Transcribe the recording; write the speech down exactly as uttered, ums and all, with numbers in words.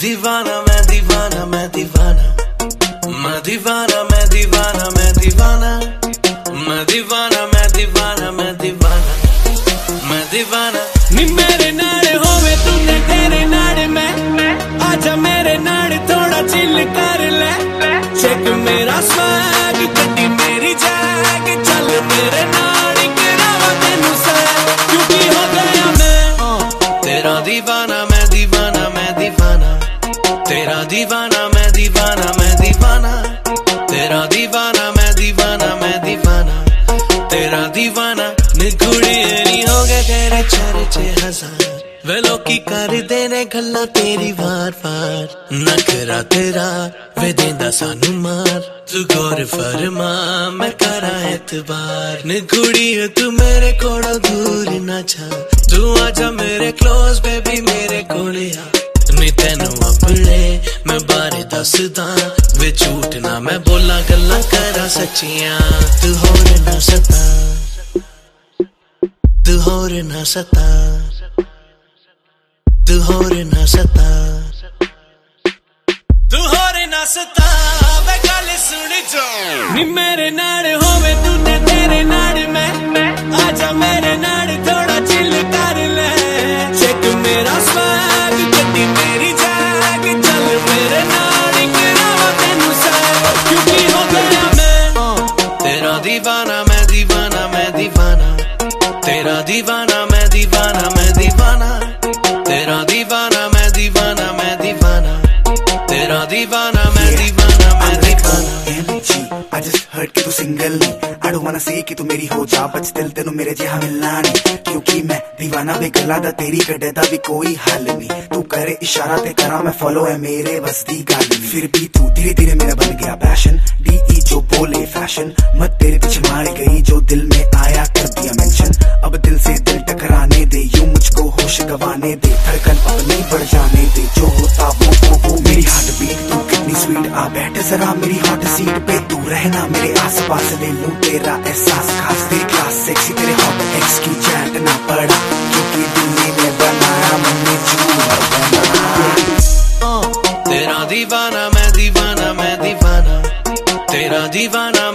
दीवाना मैं दीवाना मैं दीवाना मैं दीवाना मैं दीवाना मैं दीवाना मैं दीवाना मैं दीवाना मैं दीवाना मैं दीवाना नी मेरे नाड़े होवे तूने तेरे नाड़े मैं आजा मेरे नाड़े थोड़ा चिल कर ले चेक मेरा स्वैग गड्डी मेरी जैग चल मेरे नाड़े गिरावा तेनू सैग क्योंकि हो गया मैं तेरा दीवाना मैं दीवाना मैं दीवाना तेरा दीवाना मैं दीवाना मैं दीवाना तेरा दीवाना मैं दीवाना मैं दीवाना तेरा दीवाना निगुड़ी नहीं हो गए तेरे चर्चे हजार वे लोकी कर देने गल्ला तेरी वार वार नखरा तेरा वे देंदा सानू मार तू गौर फरमा मैं करा एतबार निगुड़ी तू मेरे कोलों दूर ना जा तू आजा मेरे क्लोज बेबी मेरे कोले आ नी तेनू अपने मैं बारे दसदा वे झूठ ना मैं बोला गल्ला करा सच्चियां तू होर ना सता तू होर ना सता तू होर ना सता तू होर ना सता वे गल सुन जो नी मेरे नाड़े होवे तू ते तेरे नाड़े मैं आजा मेरे नाड़े थोड़ा चिल कर ले चेक मेरा स्वैग गड्डी मेरी जैग चल मेरे नाड़े गिरावा तेनू सैग क्योंकि हो गया मैं तेरा दीवाना मैं दीवाना मैं दीवाना तेरा दीवाना मैं दीवाना मैं दीवाना तेरा दीवाना मैं दीवाना मैं दीवाना तेरा दीवाना मैं दीवाना मैं दीवाना I just heard कि तू सिंगल नहीं I don't wanna say कि तू मेरी हो जा बच दिल तेनू मेरे जिहा मिलना नहीं क्योंकि मैं दीवाना वे गल्ला दा तेरी गड्डे दा भी कोई हल नहीं तू करे इशारा ते करा मैं फॉलो है मेरे बस दी गल फिर भी तू धीरे धीरे मेरा बन गया पैशन डी जो बोले फैशन मत तेरे पीछे मार गई जो दिल में आया कर दिया मेंशन अब दिल से दिल टकराने दे यूं मुझको होश गवाने दे धड़कन अपनी बढ़ जाने दे जो होता वो वो वो मेरी हार्ट बीट तू कितनी स्वीट आ बैठ जरा मेरी हॉट सीट पे तू रहना मेरे आस पास ले लूं तेरा एहसास खास तेरी क्लास सेक्सी तेरे हॉट एक्स की चैट ना पड़ा क्योंकि दिल ने बनाया मैंने चूरा तेरा दीवाना मैं दीवाना मैं दीवाना तेरा दीवाना